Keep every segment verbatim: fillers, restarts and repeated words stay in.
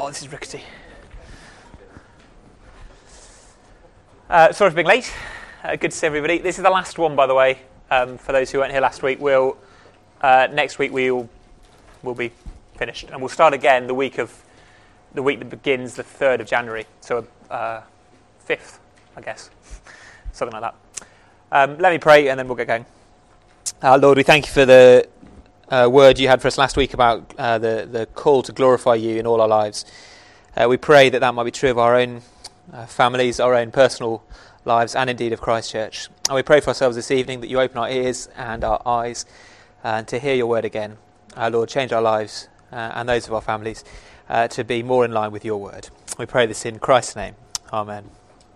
Oh, this is rickety. Uh, sorry for being late. Uh, good to see everybody. This is the last one, by the way. Um, for those who weren't here last week, we'll uh, next week we'll will be finished, and we'll start again the week of the week that begins the third of January. So uh, fifth, I guess, something like that. Um, let me pray, and then we'll get going. Uh, Lord, we thank you for the uh, word you had for us last week about uh, the the call to glorify you in all our lives. Uh, we pray that that might be true of our own uh, families, our own personal lives, and indeed of Christ Church. And we pray for ourselves this evening that you open our ears and our eyes uh, to hear your word again. Uh, Lord, change our lives uh, and those of our families uh, to be more in line with your word. We pray this in Christ's name. Amen.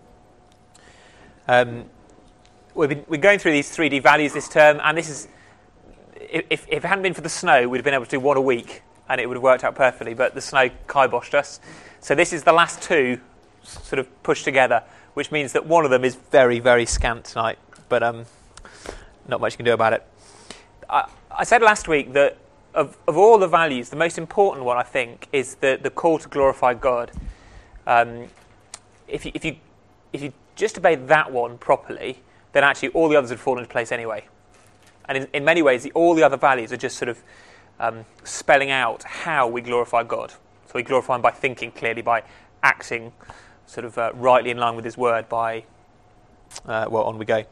Um, we've been we're going through these three D values this term, and this is if, if it hadn't been for the snow, we'd have been able to do one a week, and it would have worked out perfectly. But the snow kiboshed us, so this is the last two sort of pushed together, which means that one of them is very, very scant tonight, but um, not much you can do about it. I, I said last week that of, of all the values, the most important one, I think, is the, the call to glorify God. Um, if you, if you if you just obeyed that one properly, then actually all the others would fall into place anyway. And in, in many ways, the, all the other values are just sort of um, spelling out how we glorify God. So we glorify him by thinking clearly, by acting sort of uh, rightly in line with his word, by, uh, well, on we go.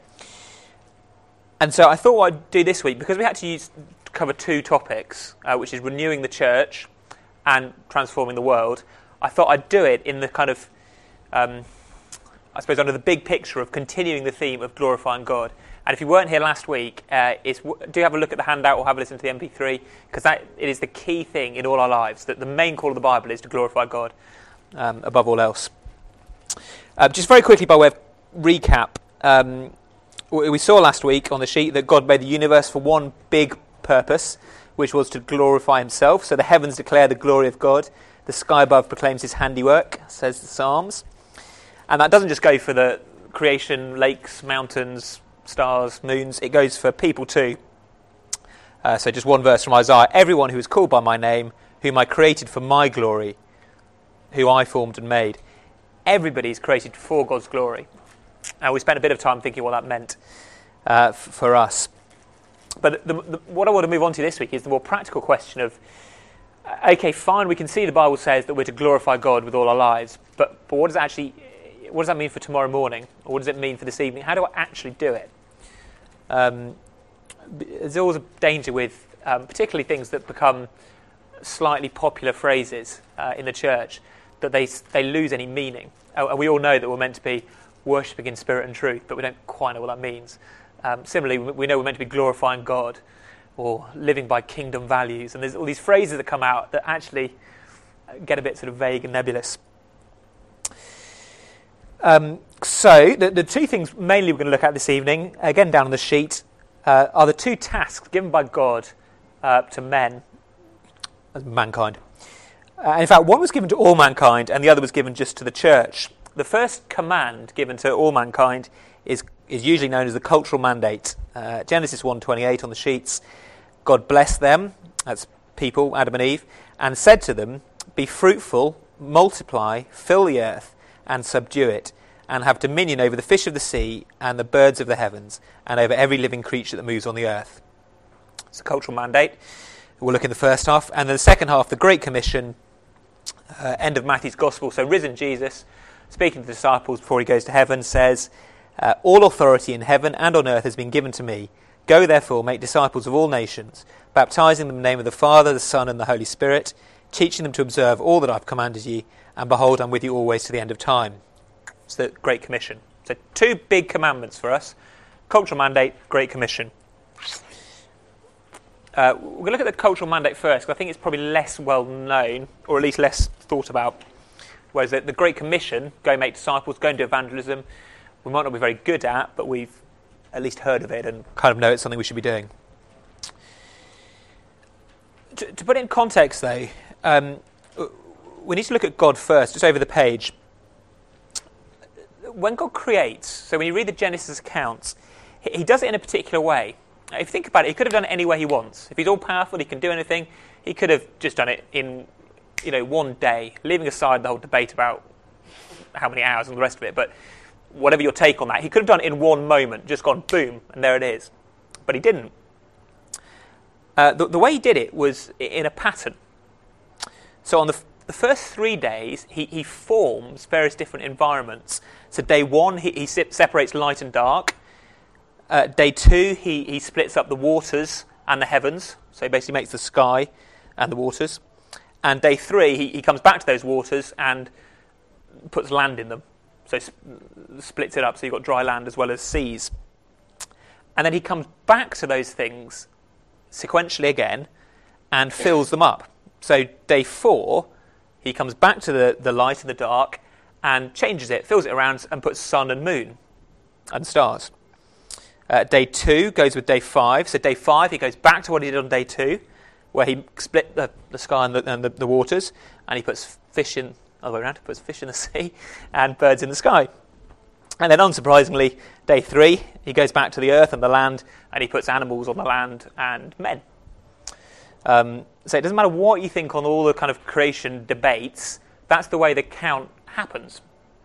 And so I thought what I'd do this week, because we had to use cover two topics, uh, which is renewing the church and transforming the world, I thought I'd do it in the kind of, um, I suppose, under the big picture of continuing the theme of glorifying God. And if you weren't here last week, uh, it's, do have a look at the handout or have a listen to the M P three, because that it is the key thing in all our lives, that the main call of the Bible is to glorify God um, above all else. Uh, just very quickly, by way of recap, um, we saw last week on the sheet that God made the universe for one big purpose, which was to glorify himself. So the heavens declare the glory of God, the sky above proclaims his handiwork, says the Psalms. And that doesn't just go for the creation, lakes, mountains, stars, moons, it goes for people too. Uh, so just one verse from Isaiah: everyone who is called by my name, whom I created for my glory, who I formed and made. Everybody's created for God's glory. And we spent a bit of time thinking what that meant uh, f- for us. But the, the, what I want to move on to this week is the more practical question of, okay, fine, we can see the Bible says that we're to glorify God with all our lives, but, but what does it actually, what does that mean for tomorrow morning? Or what does it mean for this evening? How do I actually do it? Um, there's always a danger with um, particularly things that become slightly popular phrases uh, in the church, that they they lose any meaning. And we all know that we're meant to be worshipping in spirit and truth, but we don't quite know what that means. Um, similarly, we know we're meant to be glorifying God or living by kingdom values. And there's all these phrases that come out that actually get a bit sort of vague and nebulous. Um, so the, the two things mainly we're going to look at this evening, again down on the sheet, uh, are the two tasks given by God uh, to men, mankind. Uh, in fact, one was given to all mankind and the other was given just to the church. The first command given to all mankind is is usually known as the cultural mandate. Uh, Genesis one twenty-eight on the sheets. God blessed them, that's people, Adam and Eve, and said to them, be fruitful, multiply, fill the earth, and subdue it, and have dominion over the fish of the sea and the birds of the heavens, and over every living creature that moves on the earth. It's a cultural mandate. We'll look in the first half. And then the second half, the Great Commission, uh, end of Matthew's Gospel. So risen Jesus, speaking to the disciples before he goes to heaven, says, uh, all authority in heaven and on earth has been given to me. Go therefore, make disciples of all nations, baptizing them in the name of the Father, the Son, and the Holy Spirit, teaching them to observe all that I've commanded you, and behold, I'm with you always to the end of time. It's the Great Commission. So two big commandments for us: cultural mandate, Great Commission. Uh, we're going to look at the cultural mandate first, because I think it's probably less well known, or at least less thought about. Whereas the, the Great Commission, go make disciples, go and do evangelism, we might not be very good at, but we've at least heard of it and kind of know it's something we should be doing. To, to put it in context, though, um, we need to look at God first, just over the page. When God creates, so when you read the Genesis accounts, he, he does it in a particular way. If you think about it, he could have done it any way he wants. If he's all-powerful, he can do anything. He could have just done it in you know, one day, leaving aside the whole debate about how many hours and the rest of it, but whatever your take on that, he could have done it in one moment, just gone boom, and there it is. But he didn't. Uh, the, the way he did it was in a pattern. So on the, f- the first three days, he, he forms various different environments. So day one, he, he se- separates light and dark. Uh, day two, he, he splits up the waters and the heavens. So he basically makes the sky and the waters. And day three, he, he comes back to those waters and puts land in them. So sp- splits it up, so you've got dry land as well as seas. And then he comes back to those things sequentially again and fills them up. So day four, he comes back to the, the light and the dark and changes it, fills it around and puts sun and moon and stars. Uh, day two goes with day five. So day five, he goes back to what he did on day two, where he split the, the sky and, the, and the, the waters, and he puts fish in, other way around, he puts fish in the sea and birds in the sky. And then, unsurprisingly, day three, he goes back to the earth and the land, and he puts animals on the land and men. Um, so it doesn't matter what you think on all the kind of creation debates, that's the way the count happens.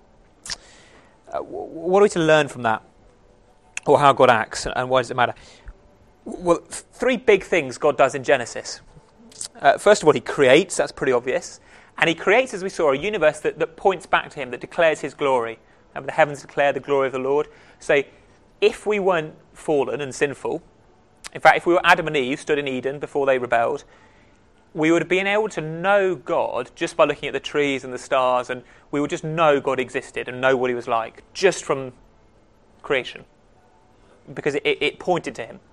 Uh, what are we to learn from that? Or how God acts, and why does it matter? Well, three big things God does in Genesis. Uh, first of all, he creates, that's pretty obvious. And he creates, as we saw, a universe that, that points back to him, that declares his glory. The heavens declare the glory of the Lord. So if we weren't fallen and sinful, in fact, if we were Adam and Eve, stood in Eden before they rebelled, we would have been able to know God just by looking at the trees and the stars, and we would just know God existed and know what he was like, just from creation, because it, it pointed to him.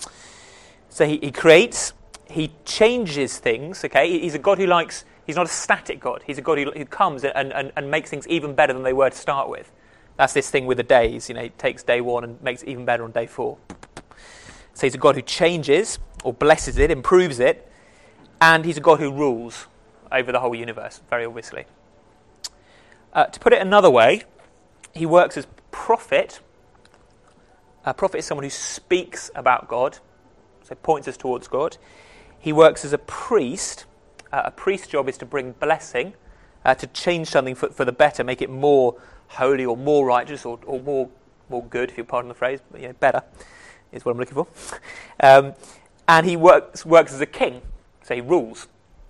So he, he creates, he changes things, okay? He's a God who likes... He's not a static God. He's a God who, who comes and, and, and makes things even better than they were to start with. That's this thing with the days. You know, he takes day one and makes it even better on day four. So he's a God who changes or blesses it, improves it, and he's a God who rules over the whole universe, very obviously. Uh, to put it another way, he works as prophet. A prophet is someone who speaks about God, so points us towards God. He works as a priest. Uh, a priest's job is to bring blessing, uh, to change something for, for the better, make it more holy or more righteous or, or more more good, if you pardon the phrase, but you know, better is what I'm looking for. Um, and he works works as a king, so he rules.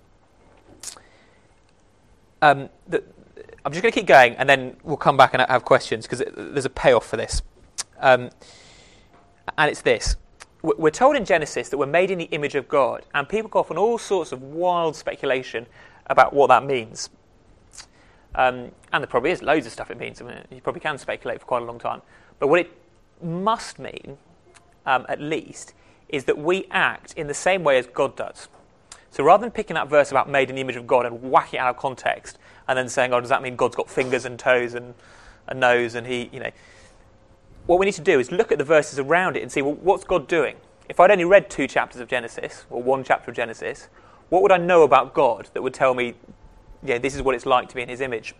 Um, the, I'm just going to keep going, and then we'll come back and have questions, because there's a payoff for this. Um, and it's this. We're told in Genesis that we're made in the image of God, and people go off on all sorts of wild speculation about what that means. Um, and there probably is loads of stuff it means. I mean, you probably can speculate for quite a long time. But what it must mean, um, at least, is that we act in the same way as God does. So rather than picking that verse about made in the image of God and whacking it out of context, and then saying, oh, does that mean God's got fingers and toes and a nose, and he, you know... What we need to do is look at the verses around it and see, well, what's God doing? If I'd only read two chapters of Genesis, or one chapter of Genesis, what would I know about God that would tell me, yeah, this is what it's like to be in his image?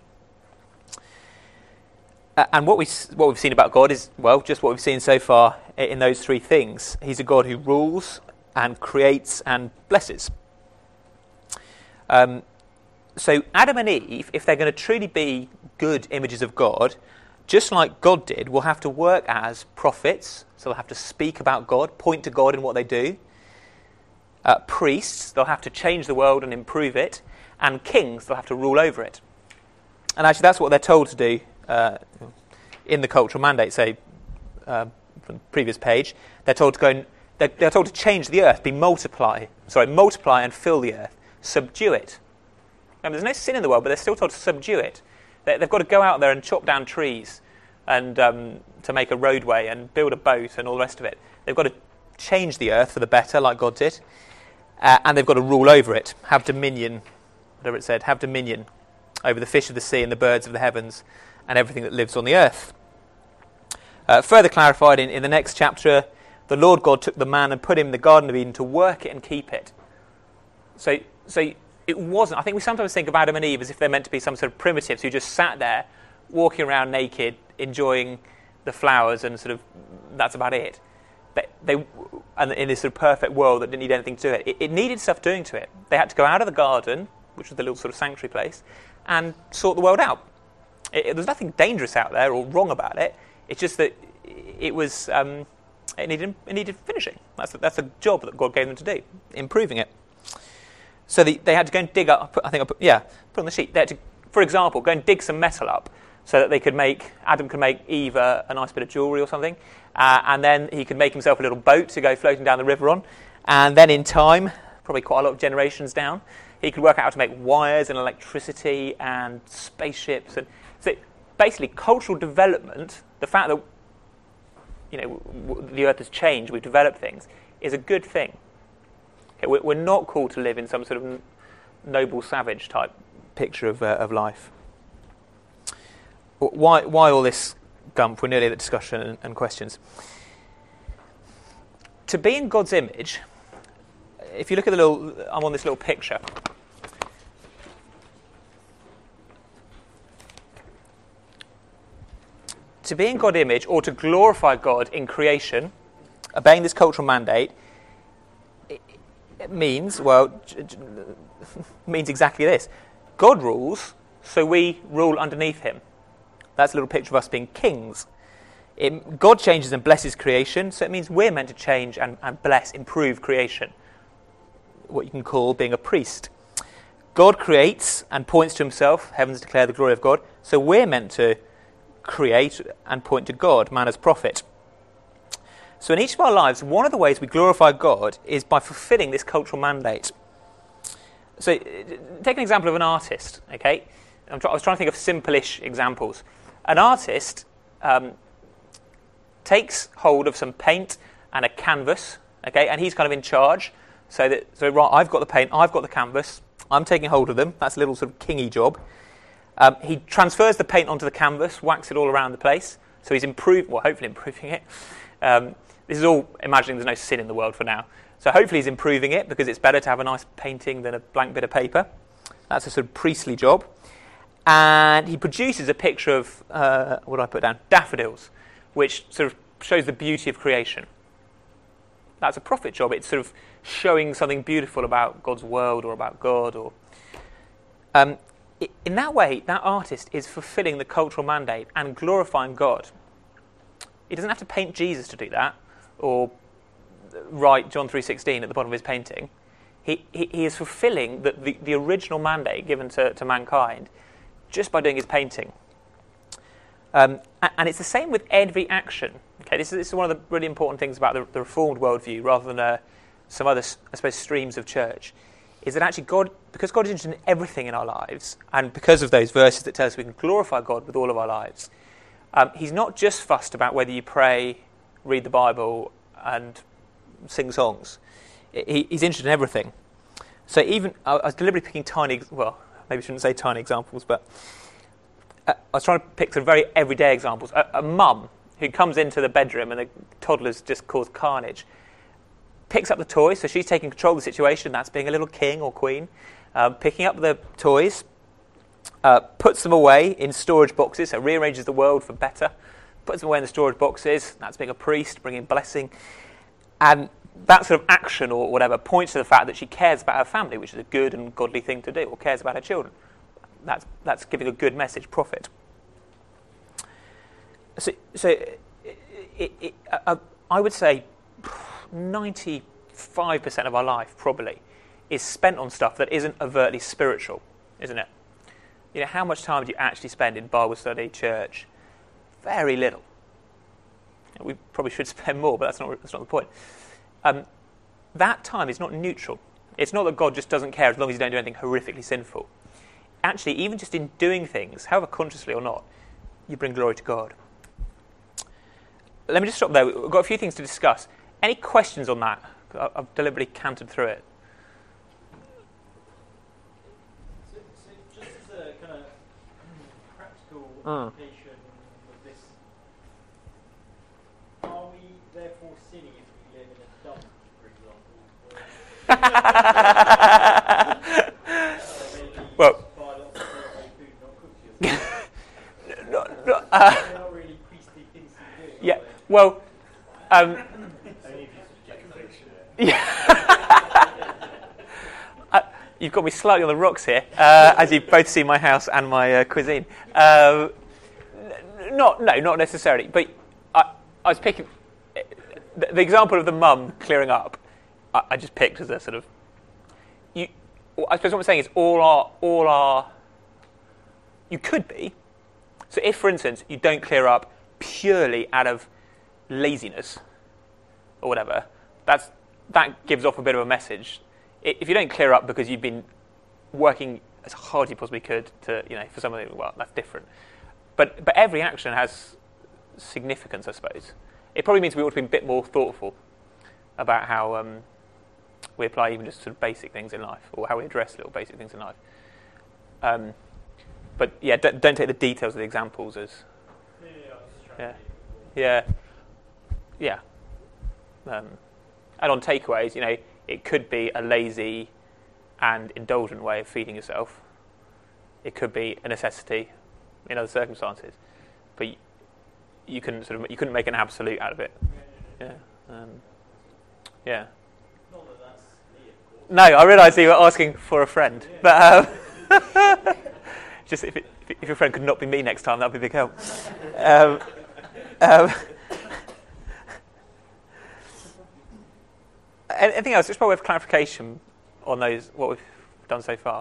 Uh, and what, we, what we've seen about God is, well, just what we've seen so far in those three things. He's a God who rules and creates and blesses. Um, so Adam and Eve, if they're going to truly be good images of God, just like God did, will have to work as prophets, so they'll have to speak about God, point to God in what they do. Uh, priests, they'll have to change the world and improve it. And kings, they'll have to rule over it. And actually that's what they're told to do uh, in the cultural mandate, say, uh, from the previous page. They're told to go and, they're, they're told to change the earth, be multiply, sorry, multiply and fill the earth, subdue it. Remember, there's no sin in the world, but they're still told to subdue it. They've got to go out there and chop down trees and um, to make a roadway and build a boat and all the rest of it. They've got to change the earth for the better, like God did, uh, and they've got to rule over it, have dominion, whatever it said, have dominion over the fish of the sea and the birds of the heavens and everything that lives on the earth. Uh, further clarified in, in the next chapter, the Lord God took the man and put him in the Garden of Eden to work it and keep it. So, so. It wasn't. I think we sometimes think of Adam and Eve as if they're meant to be some sort of primitives who just sat there, walking around naked, enjoying the flowers, and sort of that's about it. But they, and in this sort of perfect world that didn't need anything to it, it, it needed stuff doing to it. They had to go out of the garden which was the little sort of sanctuary place, and sort the world out. It, it, there's nothing dangerous out there or wrong about it. It's just that it was um, it needed it needed finishing. That's a, that's a job that God gave them to do, improving it. So the, they had to go and dig up. I think I put, yeah, put on the sheet. They had to, for example, go and dig some metal up so that they could make Adam could make Eve a, a nice bit of jewellery or something, uh, and then he could make himself a little boat to go floating down the river on, and then in time, probably quite a lot of generations down, he could work out how to make wires and electricity and spaceships. And so basically cultural development, the fact that you know w- w- the earth has changed, we've developed things, is a good thing. Okay, we're, we're not called to live in some sort of n- noble savage type picture of, uh, of life. Why, why all this gump? We're nearly at the discussion and, and questions. To be in God's image, if you look at the little, I'm on this little picture. To be in God's image, or to glorify God in creation, obeying this cultural mandate, it, it means, well, means exactly this. God rules, so we rule underneath him. That's a little picture of us being kings. It, God changes and blesses creation, so it means we're meant to change and, and bless, improve creation. What you can call being a priest. God creates and points to himself. Heavens declare the glory of God. So we're meant to create and point to God, man as prophet. So in each of our lives, one of the ways we glorify God is by fulfilling this cultural mandate. So take an example of an artist, okay? I'm try- I was trying to think of simple-ish examples. An artist um, takes hold of some paint and a canvas, okay, and he's kind of in charge. So that so right, I've got the paint, I've got the canvas, I'm taking hold of them. That's a little sort of kingy job. Um, he transfers the paint onto the canvas, whacks it all around the place. So he's improved, well, hopefully improving it. Um, this is all imagining there's no sin in the world for now. So hopefully he's improving it because it's better to have a nice painting than a blank bit of paper. That's a sort of priestly job. And he produces a picture of, uh, what do I put down? Daffodils, which sort of shows the beauty of creation. That's a prophet job. It's sort of showing something beautiful about God's world or about God. Or um, in that way, that artist is fulfilling the cultural mandate and glorifying God. He doesn't have to paint Jesus to do that, or write John three sixteen at the bottom of his painting. He he, he is fulfilling the, the, the original mandate given to, to mankind just by doing his painting. Um, and it's the same with every action. Okay, this is, this is one of the really important things about the, the Reformed worldview, rather than uh, some other, I suppose, streams of church, is that actually God, because God is interested in everything in our lives, and because of those verses that tell us we can glorify God with all of our lives, um, he's not just fussed about whether you pray, read the Bible, and sing songs. He, he's interested in everything. So even, I was deliberately picking tiny, well, maybe I shouldn't say tiny examples, but uh, I was trying to pick some very everyday examples. A, a mum who comes into the bedroom and the toddler's just caused carnage, picks up the toys, so she's taking control of the situation, that's being a little king or queen, um, picking up the toys, uh, puts them away in storage boxes, so rearranges the world for better, puts them away in the storage boxes, that's being a priest, bringing blessing, and that sort of action or whatever points to the fact that she cares about her family, which is a good and godly thing to do, or cares about her children. That's that's giving a good message, prophet. So, so it, it, it, uh, I would say ninety-five percent of our life probably is spent on stuff that isn't overtly spiritual, isn't it? You know, how much time do you actually spend in Bible study, church? Very little. We probably should spend more, but that's not that's not the point. Um, that time is not neutral. It's not that God just doesn't care as long as you don't do anything horrifically sinful. Actually, even just in doing things, however consciously or not, you bring glory to God. Let me just stop there. We've got a few things to discuss. Any questions on that? I've deliberately cantered through it. So, so just as a kind of practical Mm. application of this, are we therefore sinning if we live in a dump, for example? Or, uh, maybe Well, buy lots of takeaway food, not cook yourself. no, no, uh, They're not really priestly things to do. yeah. Are they? Well, um, Only if you subject fiction. yeah. uh, you've got me slightly on the rocks here, uh, as you've both seen my house and my uh, cuisine. Um, n- not, no, not necessarily. But I, I was picking the, the example of the mum clearing up. I, I just picked as a sort of. You, I suppose what I'm saying is all our, all our. You could be. So if, for instance, you don't clear up purely out of laziness or whatever, that's that gives off a bit of a message. If you don't clear up because you've been working as hard as you possibly could to, you know, for something, well, that's different. But but every action has significance, I suppose. It probably means we ought to be a bit more thoughtful about how um, we apply even just sort of basic things in life, or how we address little basic things in life. Um, but yeah, don't, don't take the details of the examples as yeah, yeah, yeah. Um, and on takeaways, you know, it could be a lazy and indulgent way of feeding yourself. It could be a necessity in other circumstances, but you, you couldn't sort of you couldn't make an absolute out of it. Yeah, um, yeah. Not that that's me, of course. No, I realised you were asking for a friend, but um, just if, it, if your friend could not be me next time, that'd be a big help. Um, um, anything else? Just by way of clarification on those, what we've done so far.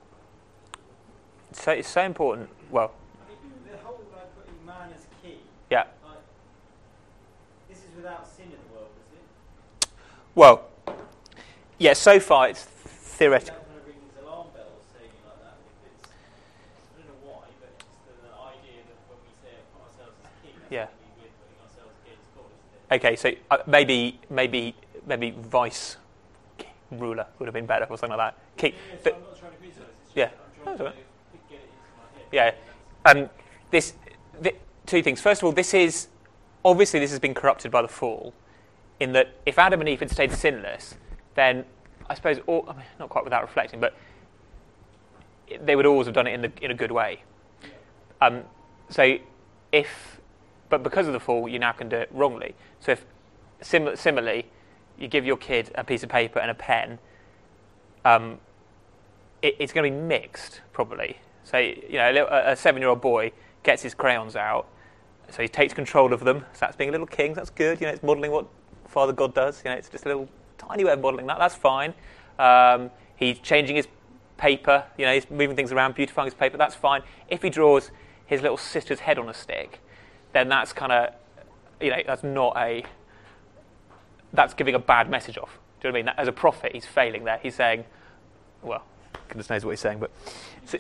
So it's so important. Well, I think the whole like putting man as key. yeah. Like, this is without sin in the world, is it? Well, yeah. So far, it's theoretical. That kind of rings alarm bells saying it like that. If it's, I don't know why, but it's the, the idea that when we say put ourselves as king, that's Yeah. what we- we're putting ourselves against God, isn't it? Okay, so uh, maybe, maybe, maybe vice ruler would have been better or something like that. King, Yeah, so but, I'm not trying to criticize. It's just yeah. I'm trying That's to all right. get it into my head. yeah. Um, this, th- two things. First of all, this is obviously this has been corrupted by the fall, in that if Adam and Eve had stayed sinless, then I suppose all, I mean, not quite without reflecting, but they would always have done it in the in a good way. Um, so if, but because of the fall, you now can do it wrongly. So if sim- similarly, you give your kid a piece of paper and a pen, um, it, it's going to be mixed probably. So you know, a, little, a seven-year-old boy gets his crayons out, so he takes control of them. So that's being a little king. That's good. You know, it's modelling what Father God does. You know, it's just a little tiny way of modelling that. That's fine. Um, he's changing his paper. You know, he's moving things around, beautifying his paper. That's fine. If he draws his little sister's head on a stick, then that's kind of, you know, that's not a. That's giving a bad message off. Do you know what I mean? That, as a prophet, he's failing there. He's saying, well, goodness knows what he's saying, but. So,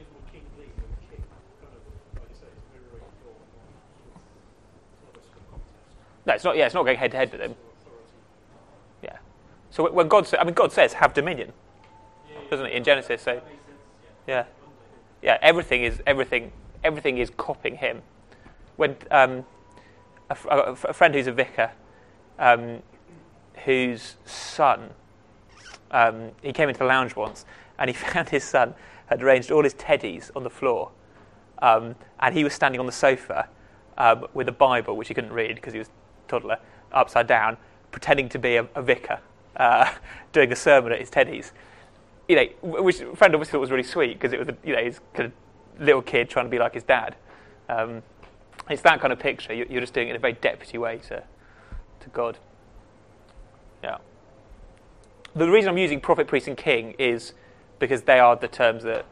no, it's not. Yeah, it's not going head to head with him. Yeah. So when God, sa- I mean, God says, "Have dominion," doesn't it in Genesis? So, yeah, yeah. Everything is everything. Everything is copying him. When um, a, f- a f- a friend who's a vicar, um, whose son, um, he came into the lounge once, and he found his son had arranged all his teddies on the floor, um, and he was standing on the sofa um, with a Bible, which he couldn't read because he was a toddler, upside down, pretending to be a, a vicar, uh, doing a sermon at his teddies. You know, which a friend obviously thought was really sweet because it was, a, you know, his kind of little kid trying to be like his dad. Um, it's that kind of picture. You, you're just doing it in a very deputy way to to God. Yeah. The reason I'm using prophet, priest, and king is because they are the terms that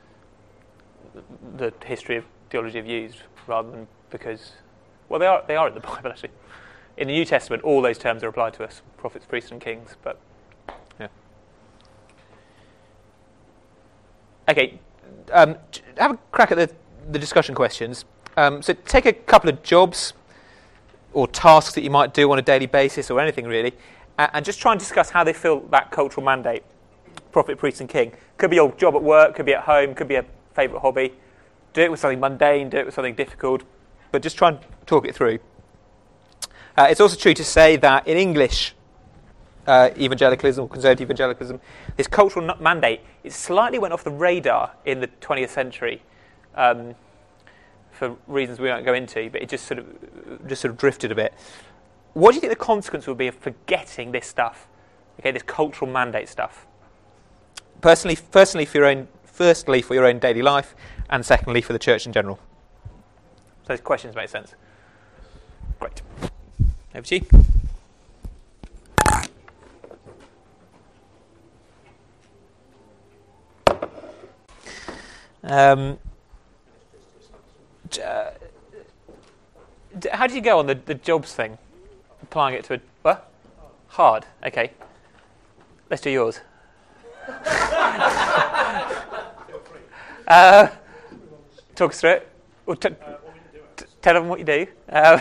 the history of theology have used, rather than because, well, they are they are in the Bible actually. In the New Testament, all those terms are applied to us: prophets, priests, and kings. But yeah. Okay, um, have a crack at the the discussion questions. Um, so take a couple of jobs or tasks that you might do on a daily basis, or anything really, and, and just try and discuss how they fill that cultural mandate: prophet, priest, and king. Could be your job at work, could be at home, could be a favourite hobby. Do it with something mundane, do it with something difficult, but just try and talk it through. Uh, it's also true to say that in English uh, evangelicalism or conservative evangelicalism, this cultural n- mandate, it slightly went off the radar in the twentieth century um, for reasons we won't go into, but it just sort of just sort of drifted a bit. What do you think the consequence would be of forgetting this stuff? Okay, this cultural mandate stuff. personally, personally for your own, firstly for your own daily life, and secondly for the church in general. So those questions make sense. Great. Over to you. Um, uh, how did you go on the, the jobs thing? Applying it to a... What? Hard. Okay. Let's do yours. uh, talk us through it. Or t- t- tell them what you do. Uh,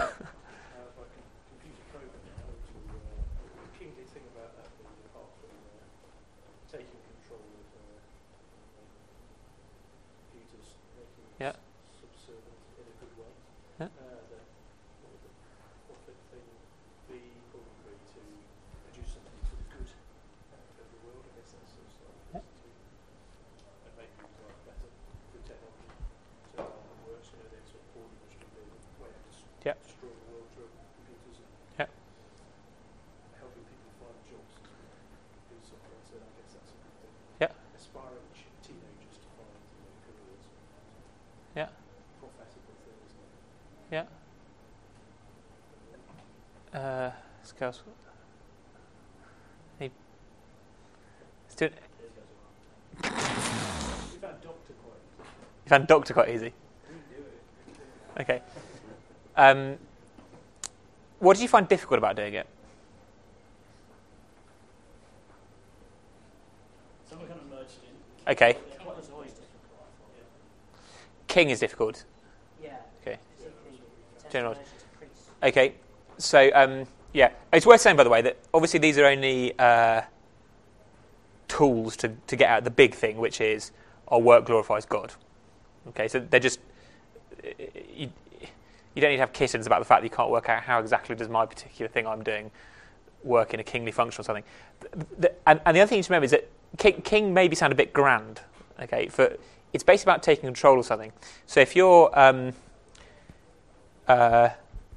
Yeah. Subservient in a good way. Yeah. Uh, the, the profit thing be probably to produce something for the good uh, of the world. I guess that's sort of stuff. Yeah. To, and make things like better with technology. So how it works, you know, they sort of poor industry, the way to s- Yeah. destroy the world through computers and Yeah. helping people find jobs as well. Do software, so I guess that's a good thing. Yeah. Aspiring ch- teenagers to find you know, careers. Yeah. Profitable thing, isn't it? Yeah. Uh, skills. Hey. Let's do it. You found doctor quite easy. You found doctor quite easy. We do it. Okay. Um, what did you find difficult about doing it? Someone kind of merged in. Okay. Yeah, what was always difficult, I thought. Yeah. King is difficult. Yeah. Okay. Particularly General. transformation to priests. Okay. So, um, yeah. It's worth saying, by the way, that obviously these are only uh, tools to, to get out the big thing, which is our work glorifies God. Okay, so they're just... You, you don't need to have kittens about the fact that you can't work out how exactly does my particular thing I'm doing work in a kingly function or something. The, the, and, and the other thing you should remember is that king, king maybe sound a bit grand. Okay, for it's basically about taking control of something. So if you're... Um, uh,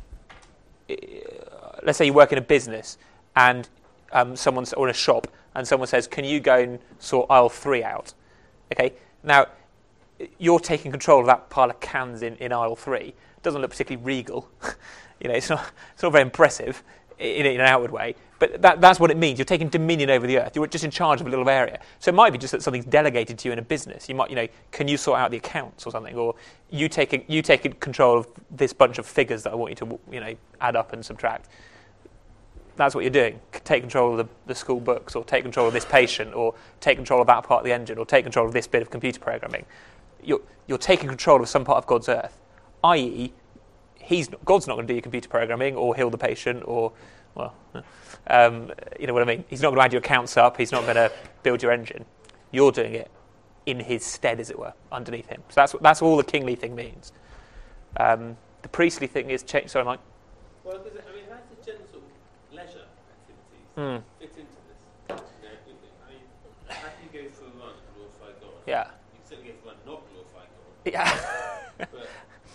let's say you work in a business and um, someone's or in a shop and someone says, "Can you go and sort aisle three out?" Okay, now you're taking control of that pile of cans in, in aisle three. It doesn't look particularly regal, you know. It's not it's not very impressive in, in an outward way, but that, that's what it means. You're taking dominion over the earth. You're just in charge of a little area. So it might be just that something's delegated to you in a business. You might, you know, can you sort out the accounts or something, or you take you take control of this bunch of figures that I want you to, you know, add up and subtract. That's what you're doing. Take control of the, the school books, or take control of this patient, or take control of that part of the engine, or take control of this bit of computer programming. You're you're taking control of some part of God's earth, that is, he's not, God's not going to do your computer programming or heal the patient, or well, um, you know what I mean. He's not going to add your accounts up. He's not going to build your engine. You're doing it in his stead, as it were, underneath him. So that's that's all the kingly thing means. Um, the priestly thing is change. Sorry, Mike. Well, because I mean, how does the general sort of leisure activities Mm. fit into this? You know, I mean, how can you go for a run and glorify God? Yeah. You can certainly go for a run and not glorify God. Yeah. But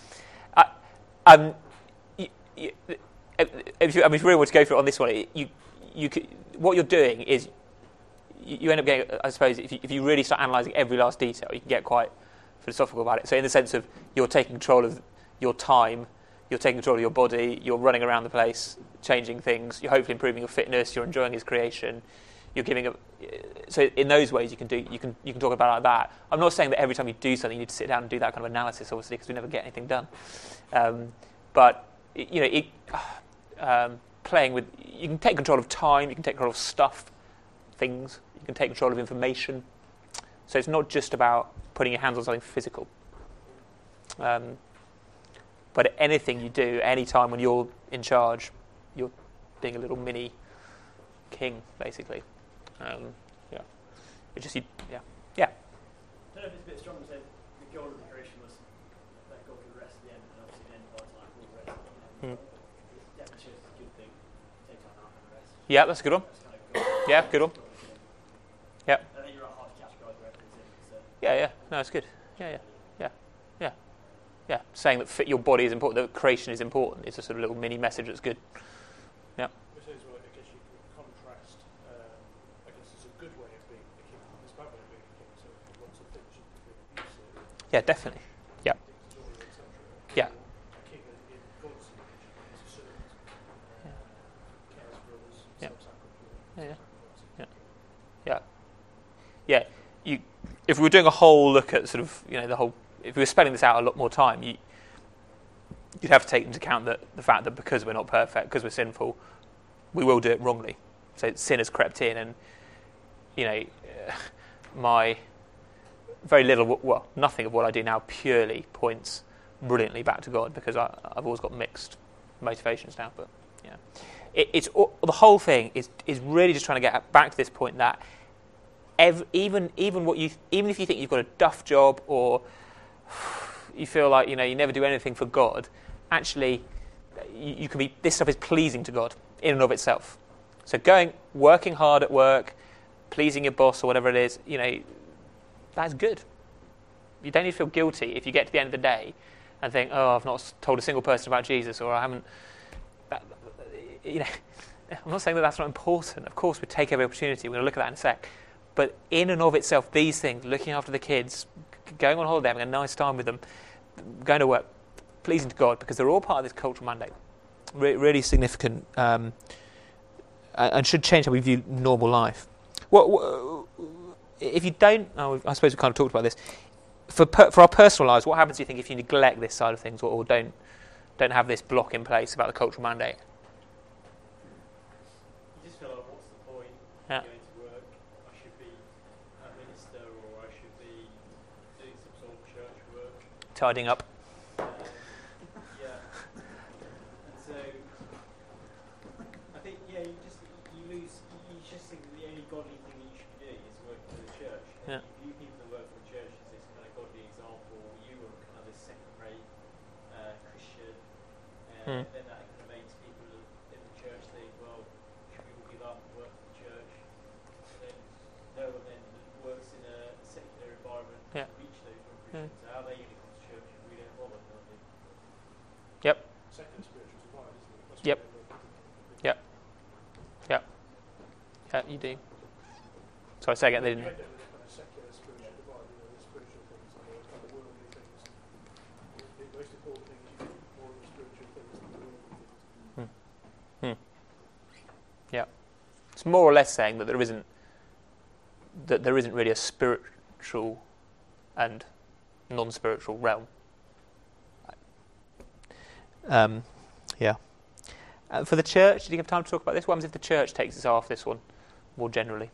Um, you, you, if you, I mean, if you really want to go for it on this one, you, you could, what you're doing is you, you end up getting, I suppose, if you, if you really start analysing every last detail, you can get quite philosophical about it. So in the sense of you're taking control of your time, you're taking control of your body, you're running around the place, changing things, you're hopefully improving your fitness, you're enjoying his creation, you're giving a... So in those ways you can do you can you can talk about it like that. I'm not saying that every time you do something you need to sit down and do that kind of analysis, obviously, because we never get anything done. Um, but you know, it, um, playing with, you can take control of time, you can take control of stuff, things, you can take control of information. So it's not just about putting your hands on something physical. Um, but anything you do, any time when you're in charge, you're being a little mini king, basically. Um, yeah, it just you, yeah, yeah. I don't know if it's a bit strong to say the goal of the creation was that God could rest at the end, and obviously the end of our time will rest at the end. Mm. It definitely shows it's a good thing to take time out and rest. Yeah, that's a good one. That's kind of good. Yeah, good one. Yeah. I think you're right, hard to categorise where everything's in. It's, uh, Yeah, yeah. No, it's good. Yeah, yeah, yeah, yeah, yeah. Saying that fit your body is important, that creation is important, is a sort of little mini message that's good. Yeah. Which is what I guess you could contrast. Um, I guess it's a good way of being a king. It's bad way of being Yeah, definitely. Yeah. Yeah. A king in God's image is a servant, uh, cares for others, Yeah. self-sacrificial. Yeah, yeah. Yeah. Yeah. You, if we were doing a whole look at sort of, you know, the whole, if we were spelling this out a lot more time, you, you'd have to take into account that the fact that because we're not perfect, because we're sinful, we will do it wrongly. So sin has crept in, and you know, my very little, well, nothing of what I do now purely points brilliantly back to God, because I, I've always got mixed motivations now. But yeah, it, it's the whole thing is is really just trying to get back to this point that every, even even what you even if you think you've got a duff job, or you feel like you know you never do anything for God, actually you, you can be. This stuff is pleasing to God in and of itself. So going, working hard at work, pleasing your boss or whatever it is, you know, that's good. You don't need to feel guilty if you get to the end of the day and think, oh, I've not told a single person about Jesus, or I haven't. That, you know, I'm not saying that that's not important. Of course, we take every opportunity. We're going to look at that in a sec. But in and of itself, these things, looking after the kids, going on holiday, having a nice time with them, going to work, pleasing to God, because they're all part of this cultural mandate. Re- really significant. Um, and should change how we view normal life. What, what if you don't? Oh, I suppose we kind of talked about this. For per, for our personal lives, what happens? Do you think if you neglect this side of things, or, or don't don't have this block in place about the cultural mandate? You just feel like, what's the point? Yeah. Going to work, I should be a minister, or I should be doing some sort of church work. Tidying up. Um, yeah. And so, I think, yeah, you just you lose. You just think that the only godly thing that you should be doing is working for the church. And Yeah. you view people that work for the church as this kind of godly example. You are kind of this second-rate uh, Christian, and Hmm. then that kind of makes people in the church think, well, should we all give up and work for the church? And then no one then works in a secular environment Yeah. to reach those Hmm. non-Christians. So how are they going to come to church if we don't bother? Kind of thing? Yep. Second spiritual divide, isn't it? That's Yep. what they're looking at. Yep. Yep. Yeah, you do. Sorry, say again. They You didn't. end up with a kind of secular spiritual divide, you know, the spiritual things and the kind of worldly things. The most important thing is you do more of the spiritual things than the worldly things. Yeah. It's more or less saying that there isn't that there isn't really a spiritual and non-spiritual realm. Um, yeah. Uh, for the church, did you have time to talk about this? What happens if the church takes us off this one more generally?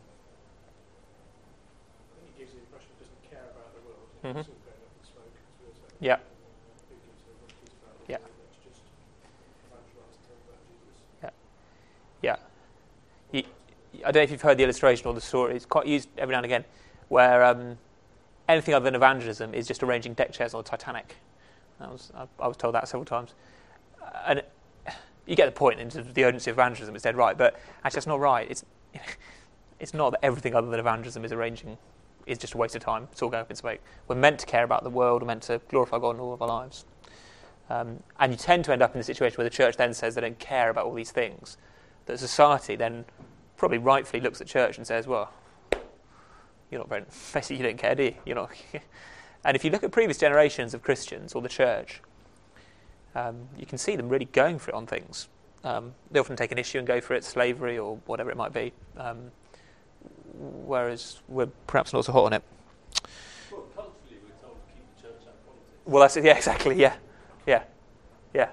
I think it gives the impression it doesn't care about the world. You know, Mhm. It's all going up in smoke, as we were saying. Yeah. And, uh, who gives a monkeys about the Yeah. world? Let's just evangelise and tell about Jesus. Yeah. You, I don't know if you've heard the illustration or the story. It's quite used every now and again, where um, anything other than evangelism is just arranging deck chairs on the Titanic. I was I, I was told that several times, uh, and it, you get the point in terms of the urgency of evangelism. It's dead right, but actually that's not right. It's it's not that everything other than evangelism is arranging is just a waste of time. It's all going up in smoke. We're meant to care about the world. We're meant to glorify God in all of our lives. Um, and you tend to end up in a situation where the church then says they don't care about all these things. That society then probably rightfully looks at church and says, well, you're not very, basically you don't care, do you? You're not. And if you look at previous generations of Christians or the church, um, you can see them really going for it on things. Um, they often take an issue and go for it, slavery or whatever it might be, um, whereas we're perhaps not so hot on it. Well, culturally, we're told to keep the church out of politics. Well, that's it. Yeah, exactly. Yeah, yeah, yeah,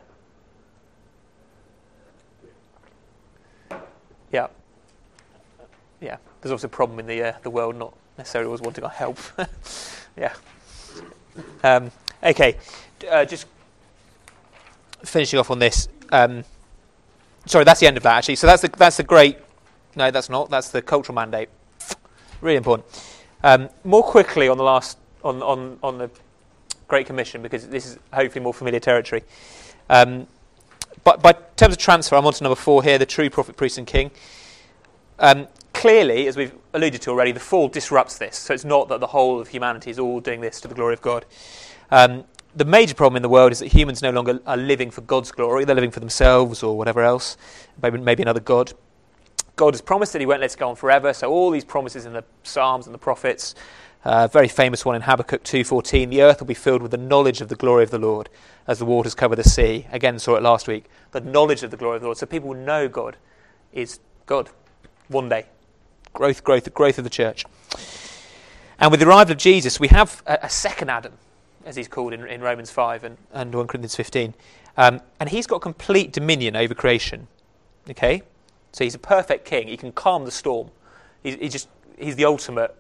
yeah, yeah. There's also a problem in the uh, the world not necessarily always wanting our help. Yeah. Um, okay, uh, just finishing off on this. Um, sorry, that's the end of that. Actually, so that's the that's the great. No, that's not. That's the cultural mandate. Really important. Um, more quickly on the last on on on the Great Commission, because this is hopefully more familiar territory. Um, but by terms of transfer, I'm on to number four here: the true prophet, priest, and king. Um, clearly, as we've alluded to already, the fall disrupts this. So it's not that the whole of humanity is all doing this to the glory of God. Um, the major problem in the world is that humans no longer are living for God's glory. They're living for themselves or whatever else, maybe, maybe another God. God has promised that he won't let us go on forever, so all these promises in the Psalms and the prophets Uh, very famous one in Habakkuk two fourteen. The earth will be filled with the knowledge of the glory of the Lord as the waters cover the sea. Again, saw it last week. The knowledge of the glory of the Lord. So people know God is God one day. Growth, growth, growth of the church. And with the arrival of Jesus, we have a, a second Adam, as he's called in, in Romans five and, and First Corinthians fifteen. Um, and he's got complete dominion over creation. Okay? So he's a perfect king. He can calm the storm. He's, he just, he's the ultimate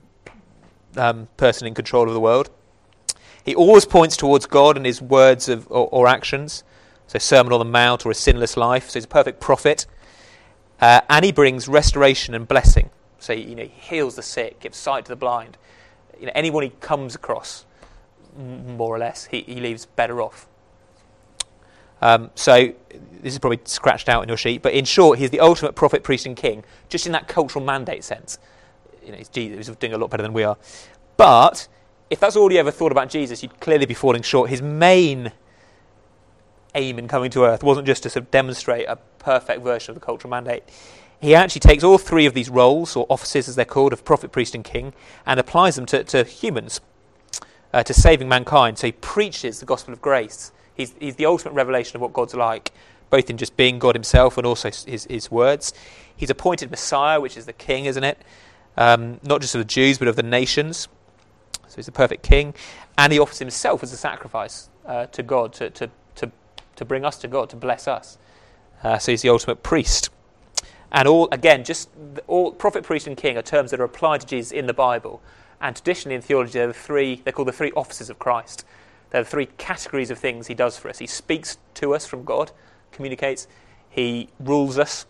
um, person in control of the world. He always points towards God and his words of, or, or actions. So Sermon on the Mount or a sinless life. So he's a perfect prophet. Uh, and he brings restoration and blessing. So you know, he heals the sick, gives sight to the blind. You know, anyone he comes across, m- more or less, he, he leaves better off. Um, so this is probably scratched out in your sheet, but in short, he's the ultimate prophet, priest, and king, just in that cultural mandate sense. You know, he's Jesus, he's doing a lot better than we are. But if that's all you ever thought about Jesus, you'd clearly be falling short. His main aim in coming to earth wasn't just to sort of demonstrate a perfect version of the cultural mandate. He actually takes all three of these roles, or offices as they're called, of prophet, priest, and king, and applies them to, to humans, uh, to saving mankind. So he preaches the gospel of grace. He's, he's the ultimate revelation of what God's like, both in just being God himself and also his, his words. He's appointed Messiah, which is the king, isn't it? Um, not just of the Jews, but of the nations. So he's the perfect king. And he offers himself as a sacrifice uh, to God, to, to, to, to bring us to God, to bless us. Uh, so he's the ultimate priest. And all, again, just all prophet, priest, and king are terms that are applied to Jesus in the Bible. And traditionally in theology, they're the three, they're called the three offices of Christ. They're the three categories of things he does for us. He speaks to us from God, communicates. He rules us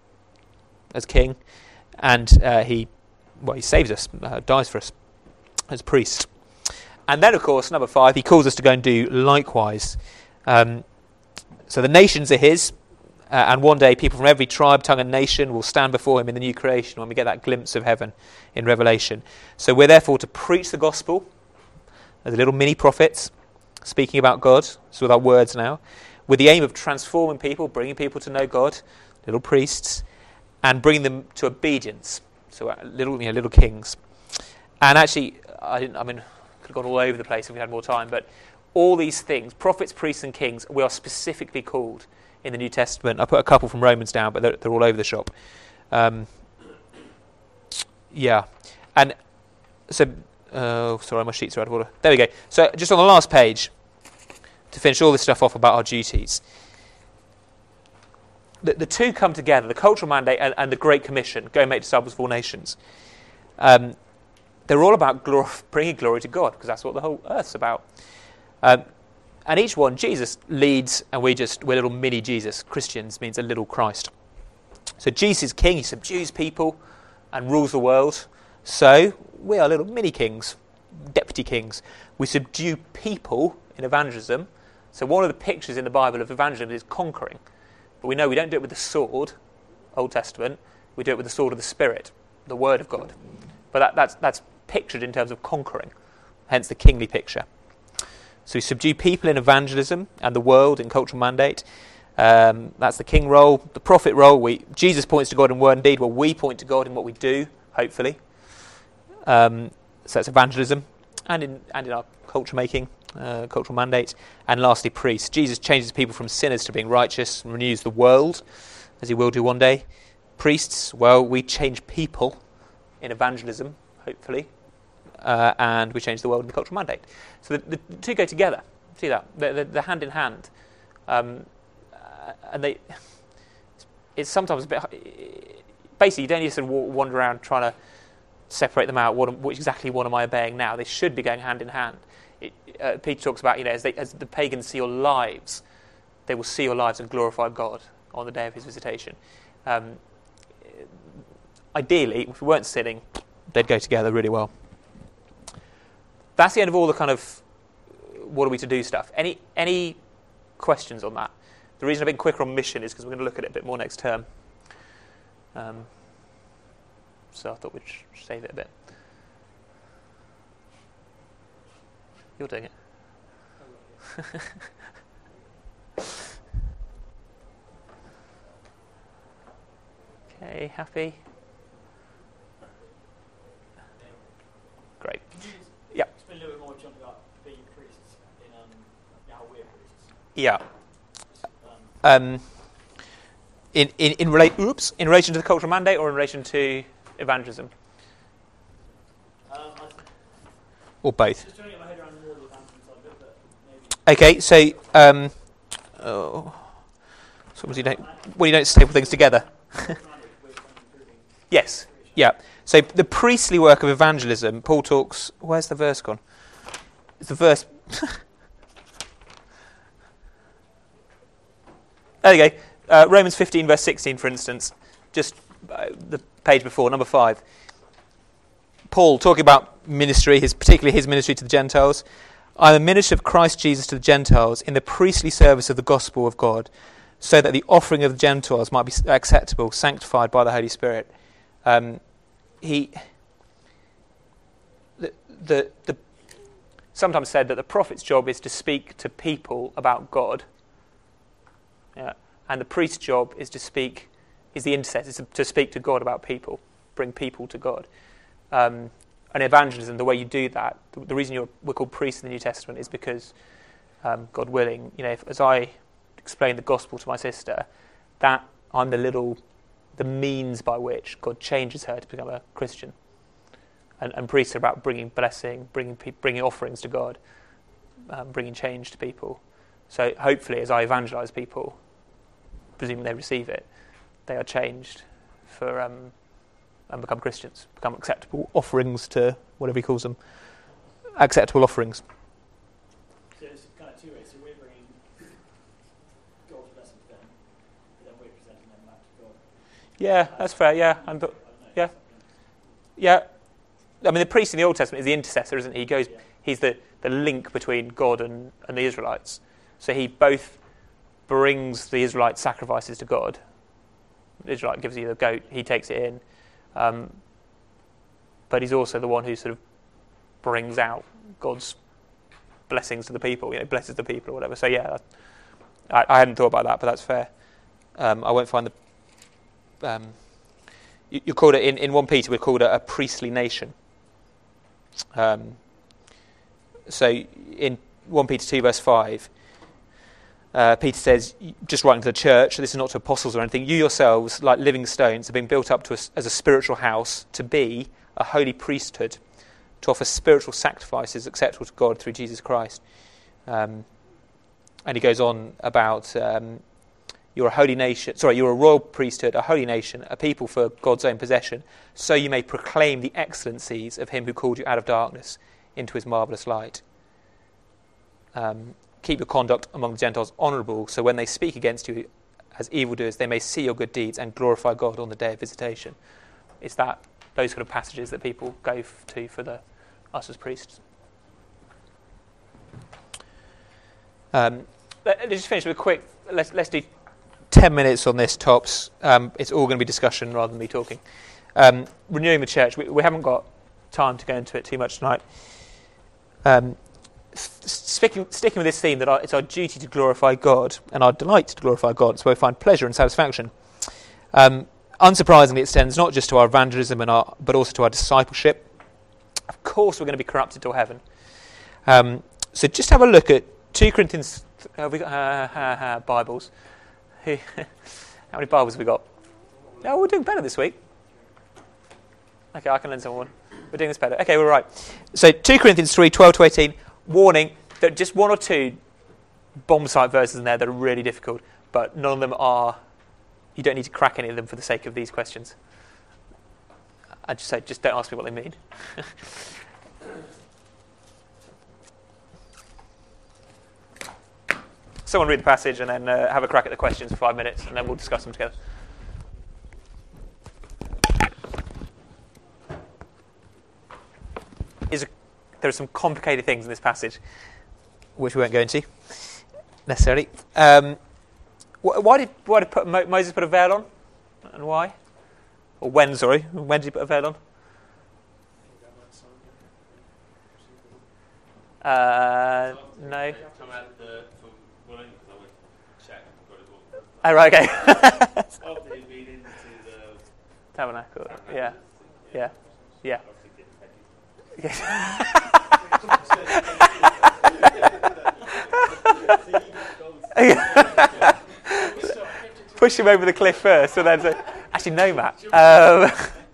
as king, and uh, he, well, he saves us, uh, dies for us as priest. And then, of course, number five, he calls us to go and do likewise. Um, so the nations are his, uh, and one day people from every tribe, tongue, and nation will stand before him in the new creation when we get that glimpse of heaven in Revelation. So we're therefore to preach the gospel as little mini prophets, speaking about God, so with our words now, with the aim of transforming people, bringing people to know God, little priests, and bringing them to obedience, so little, you know, little kings. And actually, I didn't. I mean, could have gone all over the place if we had more time, but all these things, prophets, priests, and kings, we are specifically called in the New Testament. I put a couple from Romans down, but they're, they're all over the shop. Um, yeah, and so. Oh, sorry, my sheets are out of order. There we go. So just on the last page, to finish all this stuff off about our duties. The, the two come together, the cultural mandate and, and the Great Commission, go and make disciples of all nations. Um, they're all about glor- bringing glory to God, because that's what the whole earth's about. Um, and each one, Jesus leads, and we just, we're little mini Jesus. Christians means a little Christ. So Jesus is king, he subdues people and rules the world. So we are little mini kings, deputy kings. We subdue people in evangelism. So one of the pictures in the Bible of evangelism is conquering. But we know we don't do it with the sword, Old Testament. We do it with the sword of the Spirit, the Word of God. But that, that's, that's pictured in terms of conquering, hence the kingly picture. So we subdue people in evangelism and the world in cultural mandate. Um, that's the king role. The prophet role, we, Jesus points to God in word and deed. Well, we point to God in what we do, hopefully. Um, so that's evangelism, and in and in our culture making, uh, cultural mandate, and lastly, priests. Jesus changes people from sinners to being righteous and renews the world, as he will do one day. Priests, well, we change people in evangelism, hopefully, uh, and we change the world in the cultural mandate. So the, the two go together. See that? They're, they're, they're hand in hand, um, uh, and they. It's sometimes a bit. Basically, you don't need to sort of wander around trying to separate them out. What, what exactly one am I obeying now? They should be going hand in hand. It, uh, Peter talks about, you know, as, they, as the pagans see your lives, they will see your lives and glorify God on the day of his visitation. Um, ideally, if we weren't sinning, they'd go together really well. That's the end of all the kind of what are we to do stuff. Any any questions on that? The reason I've been quicker on mission is because we're going to look at it a bit more next term. Um, So I thought we'd save it a bit. You're doing it. Okay, happy? Great. Yeah. Um, in in in, rela- oops, in relation to the cultural mandate or in relation to evangelism? Um, I was Or both? just trying to get my head around more of the evangelism side of it, but maybe. Okay, so um, oh, sometimes you don't when you don't staple things together. Yes, yeah. So the priestly work of evangelism, Paul talks. Where's the verse gone? It's the verse. There you go. Uh, Romans fifteen, verse sixteen, for instance, just uh, the page before, number five. Paul talking about ministry, his particularly his ministry to the Gentiles. I am a minister of Christ Jesus to the Gentiles in the priestly service of the gospel of God, so that the offering of the Gentiles might be acceptable, sanctified by the Holy Spirit. Um, he, the, the, the, sometimes said that the prophet's job is to speak to people about God. Yeah. And the priest's job is to speak, is the intercessor, is to speak to God about people, bring people to God. Um, and evangelism, the way you do that, the, the reason you're, we're called priests in the New Testament is because, um, God willing, you know, if, as I explain the gospel to my sister, that I'm the little, the means by which God changes her to become a Christian. And, and priests are about bringing blessing, bringing pe- bringing offerings to God, um, bringing change to people. So hopefully, as I evangelise people, presuming they receive it, they are changed for um, and become Christians, become acceptable offerings to whatever he calls them, acceptable offerings. So it's kind of two ways. So we're bringing God's blessing to them, but then we're presenting them back to God. Yeah, that's fair. Yeah, and but, yeah, yeah. I mean, the priest in the Old Testament is the intercessor, isn't he? He goes. Yeah. He's the, the link between God and, and the Israelites. So he both brings the Israelite sacrifices to God. The Israelite gives you the goat, he takes it in. Um, but he's also the one who sort of brings out God's blessings to the people, you know, blesses the people or whatever. So yeah, I, I hadn't thought about that, but that's fair. Um, I won't find the... Um, you, you called it, in, in First Peter, we're called a, a priestly nation. Um, so in First Peter two, verse five, Uh, Peter says, just writing to the church, this is not to apostles or anything, you yourselves, like living stones, are being built up to a, as a spiritual house, to be a holy priesthood, to offer spiritual sacrifices acceptable to God through Jesus Christ. Um, and he goes on about, um, you're a holy nation, sorry, you're a royal priesthood, a holy nation, a people for God's own possession, so you may proclaim the excellencies of him who called you out of darkness into his marvellous light. Um, Keep your conduct among the Gentiles honourable, so when they speak against you as evildoers, they may see your good deeds and glorify God on the day of visitation. It's that those sort of passages that people go f- to for the us as priests. Um, let, let's just finish with a quick. Let's let's do ten minutes on this, tops. Um, it's all going to be discussion rather than me talking. Um, renewing the church. We, we haven't got time to go into it too much tonight. Um, Sticking, sticking with this theme that our, it's our duty to glorify God and our delight to glorify God, so we find pleasure and satisfaction. Um, unsurprisingly, it extends not just to our evangelism and our, but also to our discipleship. Of course, we're going to be corrupted till heaven. Um, so just have a look at two Corinthians. Have we got uh, uh, uh, Bibles? How many Bibles have we got? Oh, we're doing better this week. Okay, I can lend someone. We're doing this better. Okay, we're right. So two Corinthians three, twelve to eighteen. Warning that just one or two bomb site verses in there that are really difficult, but none of them are, you don't need to crack any of them for the sake of these questions. I just say, just don't ask me what they mean. Someone read the passage and then uh, have a crack at the questions for five minutes, and then we'll discuss them together. Is a There are some complicated things in this passage, which we won't go into necessarily. Um, wh- why did why did put Mo- Moses put a veil on, and why? Or when? Sorry, when did he put a veil on? Uh, no. Come out the, from Willing, because I went to check and got it all. Oh, right, okay. After he'd been into the Tabernacle. Yeah, yeah, yeah. push him over the cliff first, and then say, actually, no, Matt. Um,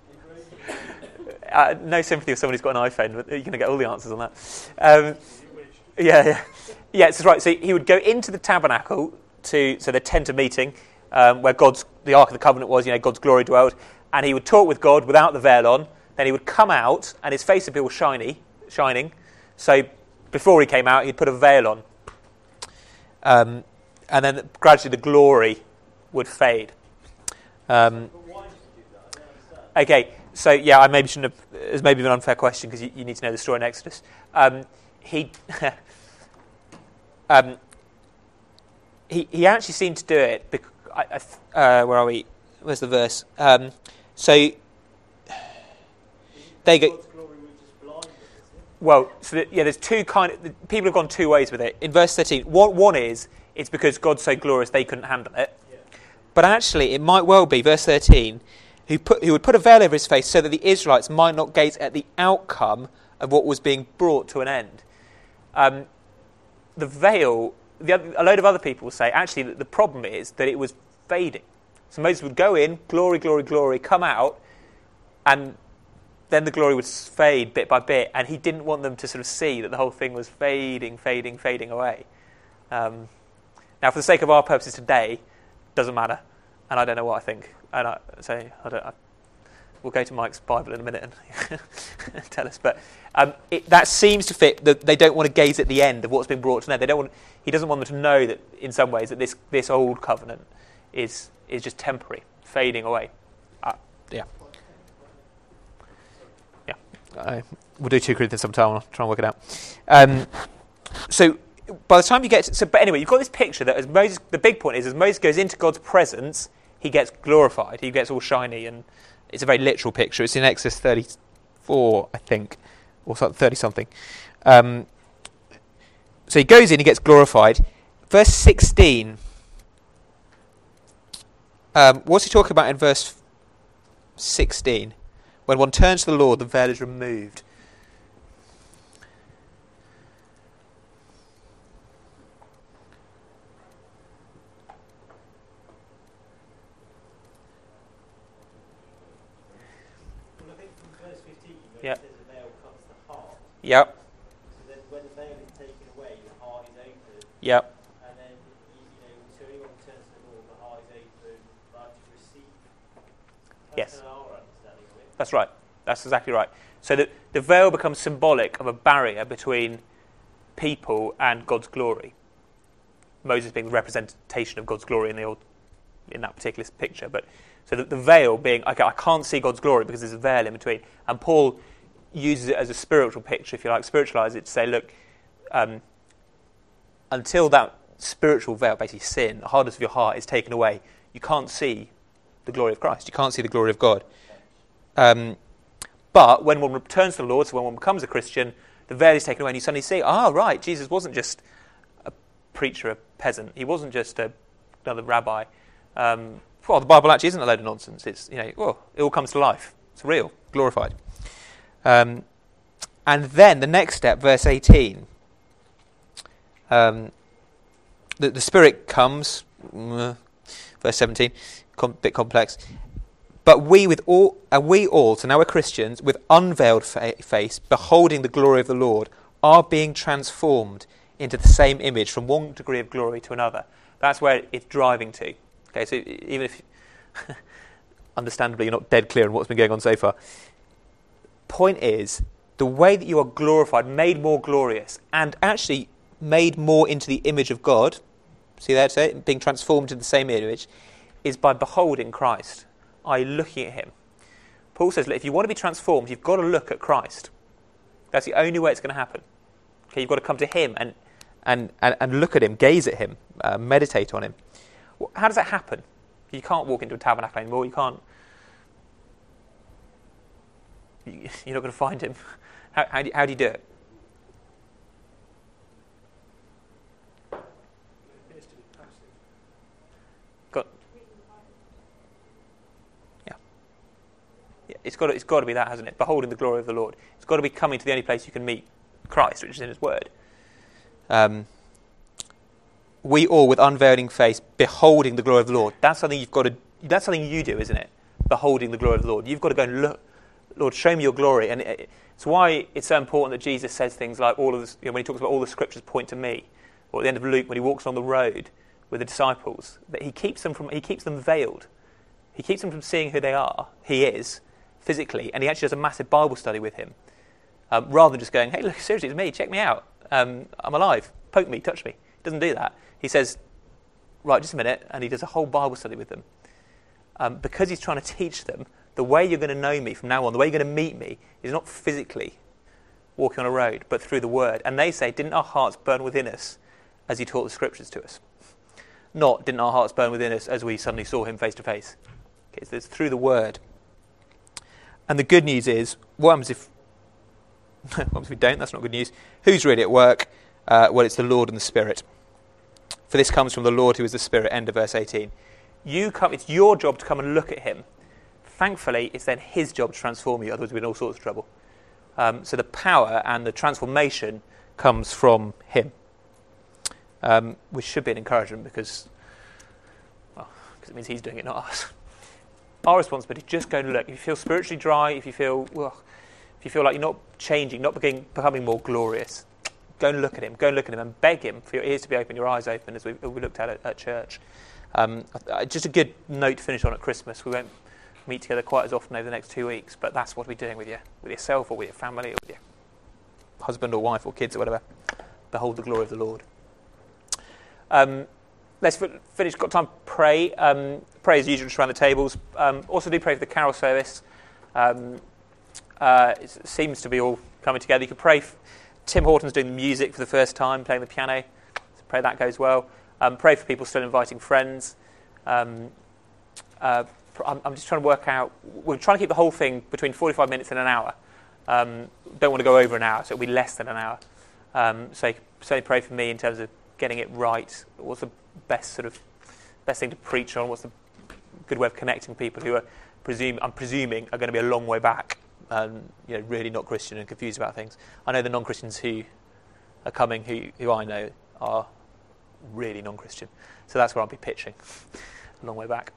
uh, no sympathy with someone who's got an iPhone, but you're going to get all the answers on that. Um, yeah, yeah. Yeah, that's right. So he would go into the tabernacle, to so the tent of meeting, um, where God's the Ark of the Covenant was, you know, God's glory dwelled, and he would talk with God without the veil on. Then he would come out, and his face would be all shiny, shining. So before he came out, he'd put a veil on. Um, and then gradually the glory would fade. Um, But why did you do that? I don't understand. okay, so yeah, I maybe shouldn't have. It's maybe an unfair question because you, you need to know the story in Exodus. Um, he, um, he he actually seemed to do it. Because I, I, uh, where are we? Where's the verse? Um, so they go. God's glory was just blind them, isn't it? Well, so that, yeah, there's two kind of the, people have gone two ways with it. In verse thirteen, one, one is it's because God's so glorious they couldn't handle it. Yeah. But actually, it might well be verse thirteen, who put who would put a veil over his face so that the Israelites might not gaze at the outcome of what was being brought to an end. Um, the veil, the other, a load of other people will say actually that the problem is that it was fading. So Moses would go in, glory, glory, glory, come out, and then the glory would fade bit by bit, and he didn't want them to sort of see that the whole thing was fading, fading, fading away. Um, now, for the sake of our purposes today, doesn't matter, and I don't know what I think. And I say I don't. I, we'll go to Mike's Bible in a minute and tell us. But um, it, that seems to fit. That they don't want to gaze at the end of what's been brought to them. They don't want. He doesn't want them to know that in some ways that this this old covenant is is just temporary, fading away. Uh, yeah. Uh, we'll do two Corinthians sometime. I'll try and work it out. Um, so by the time you get to, so, but anyway, you've got this picture that as Moses, the big point is, as Moses goes into God's presence, he gets glorified. He gets all shiny, and it's a very literal picture. It's in Exodus thirty-four, I think, or thirty something. Um, so he goes in, he gets glorified. Verse sixteen. Um, what's he talking about in verse sixteen? When one turns to the Lord, the veil is removed. Well, I think from verse fifteen, where Yeah. it says the veil covers the heart. Yep, So then when the veil is taken away, the heart is open. yep, And then, you, you know, so anyone who turns to the Lord, the heart is open, right, to receive. That's Yes. kind of our understanding of it. that's right. That's exactly right. So the, the veil becomes symbolic of a barrier between people and God's glory. Moses being the representation of God's glory in the old, in that particular picture. But so the, the veil being, okay, I can't see God's glory because there's a veil in between. And Paul uses it as a spiritual picture, if you like, spiritualize it to say, look, um, until that spiritual veil, basically sin, the hardness of your heart is taken away, you can't see the glory of Christ. You can't see the glory of God. Um, but when one returns to the Lord, so when one becomes a Christian, the veil is taken away and you suddenly see, ah, right, Jesus wasn't just a preacher, a peasant. He wasn't just a, another rabbi. Um, well, the Bible actually isn't a load of nonsense. It's, you know, well, it all comes to life. It's real, glorified. Um, and then the next step, verse eighteen. Um, the, the Spirit comes, uh, verse seventeen, com- bit complex. But we with all, and we all, so now we're Christians, with unveiled fa- face, beholding the glory of the Lord, are being transformed into the same image from one degree of glory to another. That's where it's driving to. Okay, so even if, understandably, you're not dead clear on what's been going on so far. Point is, the way that you are glorified, made more glorious, and actually made more into the image of God, see there, say, being transformed into the same image, is by beholding Christ. Are looking at him? Paul says, look, if you want to be transformed, you've got to look at Christ. That's the only way it's going to happen. Okay, you've got to come to him and and, and, and look at him, gaze at him, uh, meditate on him. Well, how does that happen? You can't walk into a tabernacle anymore. You can't. You, you're not going to find him. How, how, do you, how do you do it? It appears to be passive. Got. Yeah, it's got to, it's got to be that, hasn't it? Beholding the glory of the Lord. It's got to be coming to the only place you can meet Christ, which is in His Word. Um, we all, with unveiling face, beholding the glory of the Lord. That's something you've got to. That's something you do, isn't it? Beholding the glory of the Lord. You've got to go and look. Lord, show me your glory. And it's why it's so important that Jesus says things like all of this, you know, when he talks about all the scriptures point to me, or at the end of Luke when he walks on the road with the disciples, that he keeps them from he keeps them veiled. He keeps them from seeing who they are. He is physically, and he actually does a massive Bible study with him, um, rather than just going, "Hey, look, seriously, it's me. Check me out. Um, I'm alive. Poke me, touch me." He doesn't do that. He says, "Right, just a minute," and he does a whole Bible study with them, um, because he's trying to teach them. The way you're going to know me from now on, the way you're going to meet me, is not physically walking on a road, but through the Word. And they say, didn't our hearts burn within us as he taught the Scriptures to us? Not, didn't our hearts burn within us as we suddenly saw him face to face? Okay, so it's through the Word. And the good news is, what happens if, what happens if we don't? That's not good news. Who's really at work? Uh, well, it's the Lord and the Spirit. For this comes from the Lord who is the Spirit, end of verse eighteen. You come. It's your job to come and look at him. Thankfully, it's then his job to transform you, otherwise we're in all sorts of trouble. Um, so the power and the transformation comes from him, um, which should be an encouragement because, well, because it means he's doing it, not us. Our responsibility is just go and look. If you feel spiritually dry, if you feel, well, if you feel like you're not changing, not becoming, becoming more glorious, go and look at him. Go and look at him and beg him for your ears to be open, your eyes open, as we, we looked at it at church. Um, just a good note to finish on at Christmas. We won't meet together quite as often over the next two weeks, but that's what we're doing with you, with yourself or with your family or with your husband or wife or kids or whatever. Behold the glory of the Lord. Um, let's f- finish. Got time to pray. Um, pray as usual, just around the tables. Um, also do pray for the carol service. Um, uh, it seems to be all coming together. You could pray. F- Tim Horton's doing the music for the first time, playing the piano. So pray that goes well. Um, pray for people still inviting friends. Um, uh, I'm, I'm just trying to work out. We're trying to keep the whole thing between forty-five minutes and an hour. Um, don't want to go over an hour, so it'll be less than an hour. Um, so, so pray for me in terms of getting it right. What's the best sort of best thing to preach on? What's the good way of connecting people who are presume I'm presuming are going to be a long way back, um, you know, really not Christian and confused about things. I know the non-Christians who are coming, who who I know are really non-Christian. So that's where I'll be pitching, a long way back.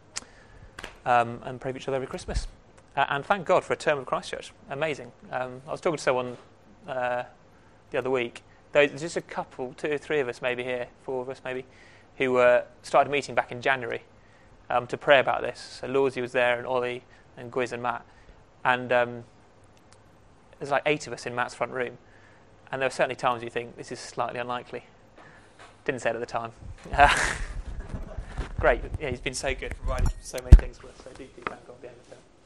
Um, and pray for each other every Christmas. Uh, and thank God for a term of Christchurch. Amazing. Um, I was talking to someone uh, the other week. There's just a couple, two or three of us maybe here, four of us maybe, who uh, started a meeting back in January um, to pray about this. So Lawsy was there and Ollie and Gwiz and Matt. And um, there's like eight of us in Matt's front room. And there are certainly times you think, this is slightly unlikely. Didn't say it at the time. Great. Yeah, he's been so good, provided so many things for us. So do keep thank God at the end of that.